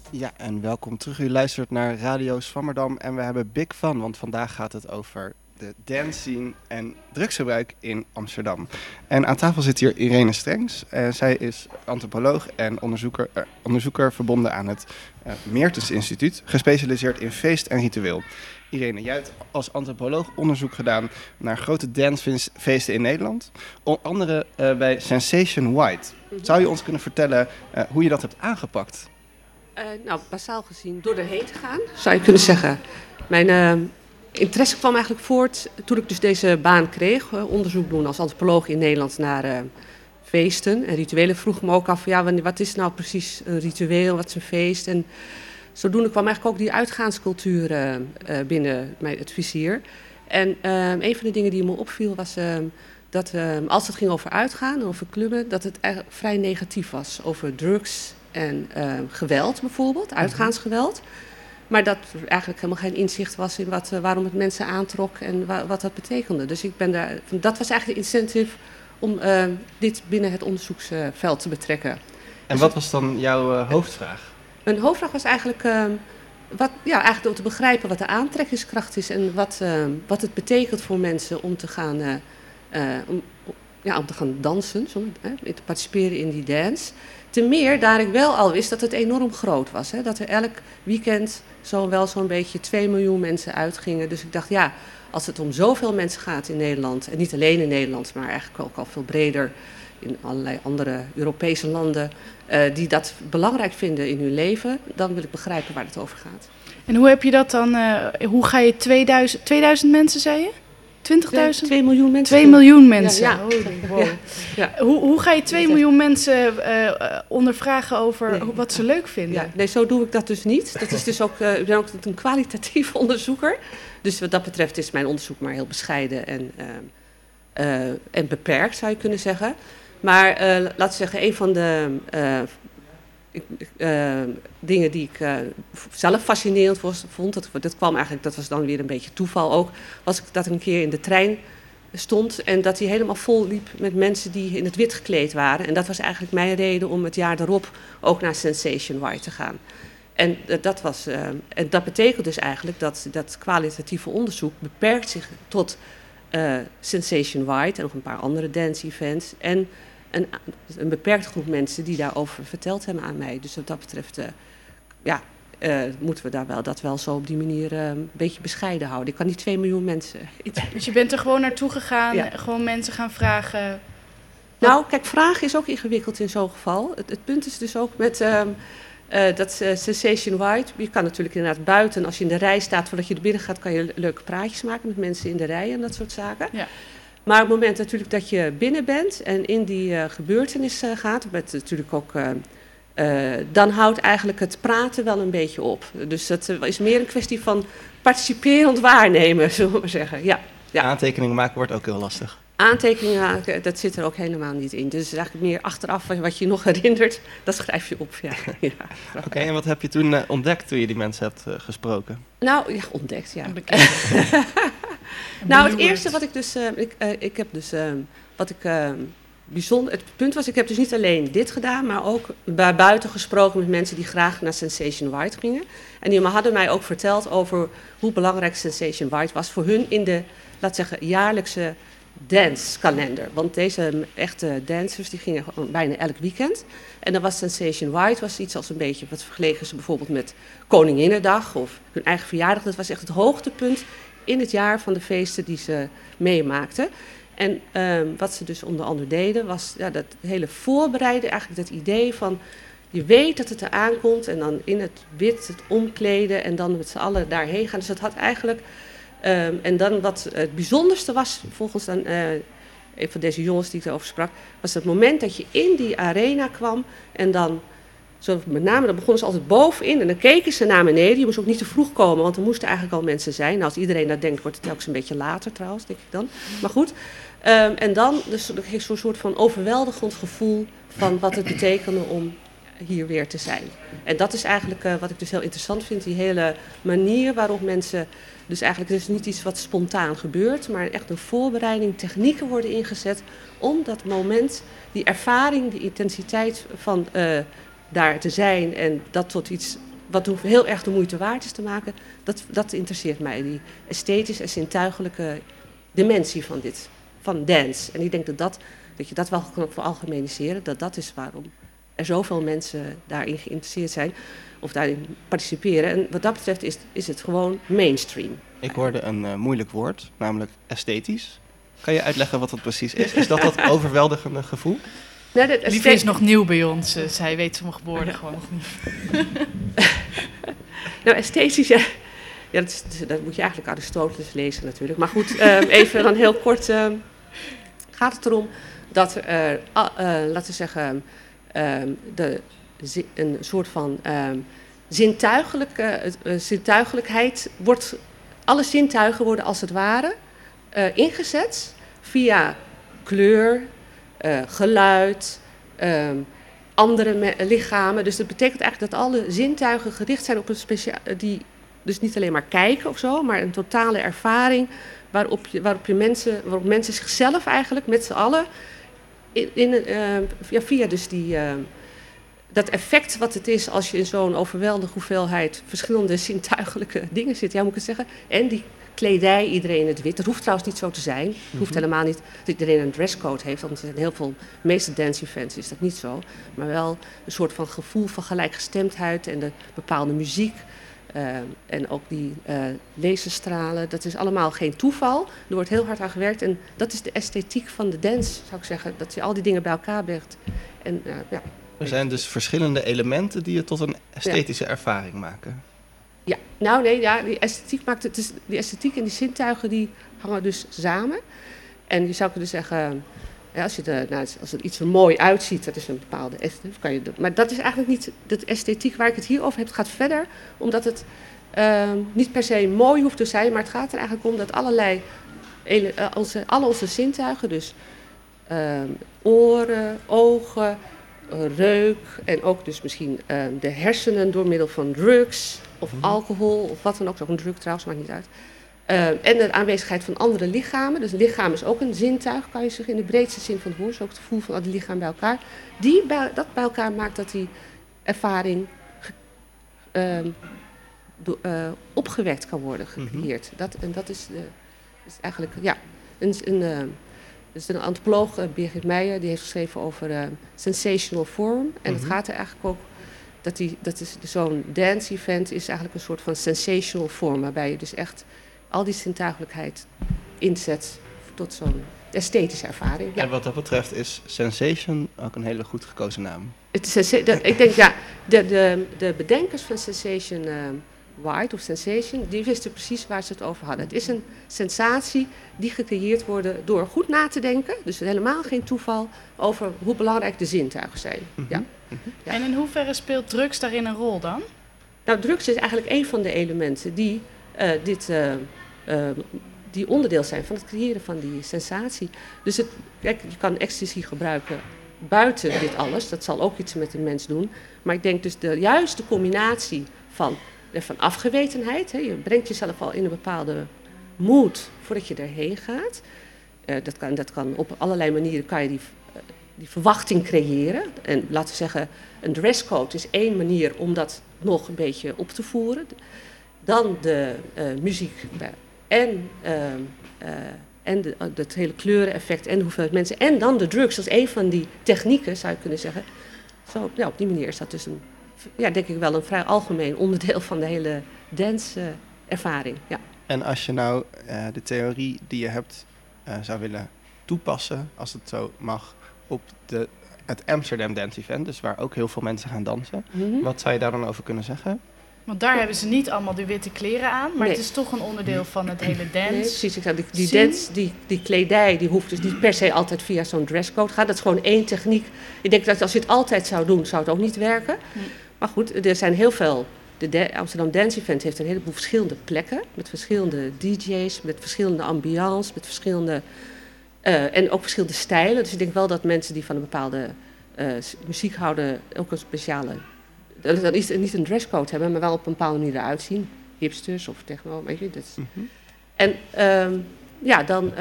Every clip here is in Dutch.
Ja, en welkom terug. U luistert naar Radio Swammerdam en we hebben big fun, want vandaag gaat het over de dance scene en drugsgebruik in Amsterdam. En aan tafel zit hier Irene Strengs. Zij is antropoloog en onderzoeker verbonden aan het Meertens Instituut, gespecialiseerd in feest en ritueel. Irene, jij hebt als antropoloog onderzoek gedaan naar grote dancefeesten in Nederland. Onder andere bij Sensation White. Zou je ons kunnen vertellen hoe je dat hebt aangepakt? Basaal gezien door erheen te gaan, zou je kunnen zeggen. Mijn interesse kwam eigenlijk voort toen ik dus deze baan kreeg. Onderzoek doen als antropoloog in Nederland naar feesten en rituelen. Vroeg me ook af, wat is nou precies een ritueel, wat is een feest? En zodoende kwam eigenlijk ook die uitgaanscultuur binnen het vizier. En een van de dingen die me opviel was dat als het ging over uitgaan, over clubben, dat het eigenlijk vrij negatief was. Over drugs en geweld bijvoorbeeld, uitgaansgeweld. Maar dat er eigenlijk helemaal geen inzicht was in waarom het mensen aantrok en wat dat betekende. Dus dat was eigenlijk de incentive om dit binnen het onderzoeksveld te betrekken. En wat was dan jouw hoofdvraag? Mijn hoofdvraag was eigenlijk, eigenlijk door te begrijpen wat de aantrekkingskracht is en wat het betekent voor mensen om te gaan, om te gaan dansen, te participeren in die dance. Ten meer daar ik wel al wist dat het enorm groot was. Hè? Dat er elk weekend zo'n beetje 2 miljoen mensen uitgingen. Dus ik dacht, als het om zoveel mensen gaat in Nederland, en niet alleen in Nederland, maar eigenlijk ook al veel breder in allerlei andere Europese landen, die dat belangrijk vinden in hun leven, dan wil ik begrijpen waar het over gaat. En hoe heb je dat dan, hoe ga je 2000 mensen, zei je? 20.000? 2 miljoen mensen. 2 miljoen mensen. Ja. Wow. Ja. Hoe ga je 2 miljoen mensen ondervragen over wat ze leuk vinden? Ja, nee, zo doe ik dat dus niet. Dat is dus ook, ik ben ook een kwalitatief onderzoeker. Dus wat dat betreft is mijn onderzoek maar heel bescheiden en beperkt, zou je kunnen zeggen. Maar laten we zeggen, een van de dingen die ik zelf fascinerend vond, dat was dan weer een beetje toeval ook, was dat ik een keer in de trein stond en dat hij helemaal vol liep met mensen die in het wit gekleed waren. En dat was eigenlijk mijn reden om het jaar daarop ook naar Sensation White te gaan. En dat betekent dus eigenlijk dat kwalitatieve onderzoek beperkt zich tot Sensation White en nog een paar andere dance-events en een beperkte groep mensen die daarover verteld hebben aan mij. Dus wat dat betreft moeten we dat wel zo op die manier een beetje bescheiden houden. Ik kan niet 2 miljoen mensen. Dus je bent er gewoon naartoe gegaan, gewoon mensen gaan vragen? Nou, kijk, vragen is ook ingewikkeld in zo'n geval. Het punt is dus ook met dat Sensation White. Je kan natuurlijk inderdaad buiten, als je in de rij staat, voordat je er binnen gaat, kan je leuke praatjes maken met mensen in de rij en dat soort zaken. Ja. Maar op het moment natuurlijk dat je binnen bent en in die gebeurtenis gaat, met natuurlijk ook, dan houdt eigenlijk het praten wel een beetje op. Dus dat is meer een kwestie van participerend waarnemen, zullen we maar zeggen. Ja. Aantekeningen maken wordt ook heel lastig. Aantekeningen maken, dat zit er ook helemaal niet in. Dus het is eigenlijk meer achteraf wat je nog herinnert, dat schrijf je op. Ja. Oké, en wat heb je toen ontdekt toen je die mensen hebt gesproken? Nou, ontdekt, ja. Nou, het eerste wat ik dus... bijzonder... Het punt was, ik heb dus niet alleen dit gedaan, maar ook buiten gesproken met mensen die graag naar Sensation White gingen. En die hadden mij ook verteld over hoe belangrijk Sensation White was voor hun in de, laten we zeggen, jaarlijkse dancekalender. Want deze echte dancers die gingen bijna elk weekend. En dan was Sensation White iets als een beetje, wat vergeleken ze bijvoorbeeld met Koninginnedag of hun eigen verjaardag. Dat was echt het hoogtepunt in het jaar van de feesten die ze meemaakten. En wat ze dus onder andere deden was dat hele voorbereiden, eigenlijk dat idee van je weet dat het eraan komt en dan in het wit het omkleden en dan met z'n allen daarheen gaan. Dus dat had eigenlijk... en dan wat het bijzonderste was, volgens dan een van deze jongens die ik erover sprak, was het moment dat je in die arena kwam en dan, zo met name, dan begonnen ze altijd bovenin en dan keken ze naar beneden. Je moest ook niet te vroeg komen, want er moesten eigenlijk al mensen zijn. Nou, als iedereen dat denkt, wordt het telkens een beetje later trouwens, denk ik dan. Maar goed. En dan dus zo'n soort van overweldigend gevoel van wat het betekende om hier weer te zijn. En dat is eigenlijk wat ik dus heel interessant vind, die hele manier waarop mensen, dus eigenlijk is niet iets wat spontaan gebeurt, maar echt een voorbereiding, technieken worden ingezet om dat moment, die ervaring, die intensiteit van daar te zijn en dat tot iets wat heel erg de moeite waard is te maken, dat interesseert mij. Die esthetische en zintuigelijke dimensie van dance. En ik denk dat je dat wel kan veralgemeniseren, dat is waarom er zoveel mensen daarin geïnteresseerd zijn of daarin participeren. En wat dat betreft is het gewoon mainstream. Ik hoorde een moeilijk woord, namelijk esthetisch. Kan je uitleggen wat dat precies is? Is dat overweldigende gevoel? Nou, Lieve is nog nieuw bij ons. Zij weet sommige woorden gewoon nog niet. Nou, esthetisch, dat moet je eigenlijk Aristoteles lezen natuurlijk. Maar goed, even dan heel kort gaat het erom dat laten we zeggen, een soort van zintuigelijkheid wordt, alle zintuigen worden als het ware ingezet via kleur, geluid, andere lichamen. Dus dat betekent eigenlijk dat alle zintuigen gericht zijn op een die dus niet alleen maar kijken of zo, maar een totale ervaring waarop mensen zichzelf eigenlijk met z'n allen via dus dat effect wat het is als je in zo'n overweldige hoeveelheid verschillende zintuigelijke dingen zit, ja, moet ik het zeggen, en die kledij, iedereen in het wit. Dat hoeft trouwens niet zo te zijn. Het hoeft helemaal niet dat iedereen een dresscode heeft, want er zijn heel veel, de meeste dance-events is dat niet zo. Maar wel een soort van gevoel van gelijkgestemdheid en de bepaalde muziek. En ook die laserstralen, dat is allemaal geen toeval. Er wordt heel hard aan gewerkt en dat is de esthetiek van de dance, zou ik zeggen. Dat je al die dingen bij elkaar brengt. En, ja. Er zijn dus verschillende elementen die het tot een esthetische ervaring maken. Ja, nou nee, ja, die esthetiek maakt het. Dus die esthetiek en die zintuigen die hangen dus samen. En je zou kunnen zeggen, ja, als het iets er mooi uitziet, dat is een bepaalde esthetiek. Maar dat is eigenlijk niet de esthetiek waar ik het hier over heb. Het gaat verder, omdat het niet per se mooi hoeft te zijn, maar het gaat er eigenlijk om dat alle onze zintuigen, dus oren, ogen, reuk en ook dus misschien de hersenen door middel van drugs of alcohol of wat dan ook. Ook een drug trouwens, maakt niet uit. En de aanwezigheid van andere lichamen. Dus een lichaam is ook een zintuig, kan je zeggen, in de breedste zin van het woord. Dus ook het gevoel van al die lichamen bij elkaar. Dat bij elkaar maakt dat die ervaring opgewekt kan worden, gecreëerd. Dat is eigenlijk, ja, dus een antropoloog, Birgit Meijer, die heeft geschreven over sensational form. En het gaat er eigenlijk ook, zo'n dance-event is eigenlijk een soort van sensational form, waarbij je dus echt al die zintuigelijkheid inzet tot zo'n esthetische ervaring. Ja. En wat dat betreft is Sensation ook een hele goed gekozen naam. Ik denk, ja, de bedenkers van Sensation White of Sensation, die wisten precies waar ze het over hadden. Het is een sensatie die gecreëerd wordt door goed na te denken, dus helemaal geen toeval, over hoe belangrijk de zintuigen zijn. Ja. Ja. En in hoeverre speelt drugs daarin een rol dan? Nou, drugs is eigenlijk een van de elementen die die onderdeel zijn van het creëren van die sensatie. Dus kijk, je kan ecstasy gebruiken buiten dit alles. Dat zal ook iets met de mens doen. Maar ik denk dus de juiste combinatie van afgewetenheid. Hè, je brengt jezelf al in een bepaalde mood voordat je erheen gaat. Dat kan op allerlei manieren kan je die verwachting creëren. En laten we zeggen, een dresscode is één manier om dat nog een beetje op te voeren. Dan de muziek en het hele kleureneffect en de hoeveelheid mensen. En dan de drugs als een van die technieken, zou je kunnen zeggen. Zo, ja, op die manier is dat dus denk ik wel een vrij algemeen onderdeel van de hele dance-ervaring. Ja. En als je nou de theorie die je hebt zou willen toepassen, als het zo mag, op het Amsterdam Dance Event, dus waar ook heel veel mensen gaan dansen. Wat zou je daar dan over kunnen zeggen? Want daar hebben ze niet allemaal die witte kleren aan, maar het is toch een onderdeel van het hele dance. Nee, precies. Die dance, die kledij, die hoeft dus niet per se altijd via zo'n dresscode gaan. Dat is gewoon één techniek. Ik denk dat als je het altijd zou doen, zou het ook niet werken. Maar goed, er zijn heel veel. De Amsterdam Dance Event heeft een heleboel verschillende plekken, met verschillende DJ's, met verschillende ambiance, met verschillende en ook verschillende stijlen. Dus ik denk wel dat mensen die van een bepaalde muziek houden ook een speciale, dat is niet een dresscode hebben, maar wel op een bepaalde manier eruit zien. Hipsters of techno, weet je. En dan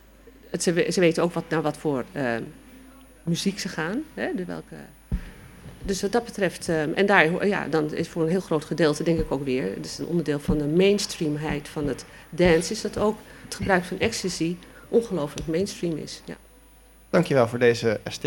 ze weten ook wat voor muziek ze gaan, hè, welke dus wat dat betreft, en daar, dan is voor een heel groot gedeelte denk ik ook weer, dus een onderdeel van de mainstreamheid van het dance, is dat ook het gebruik van ecstasy ongelooflijk mainstream is. Ja. Dankjewel voor deze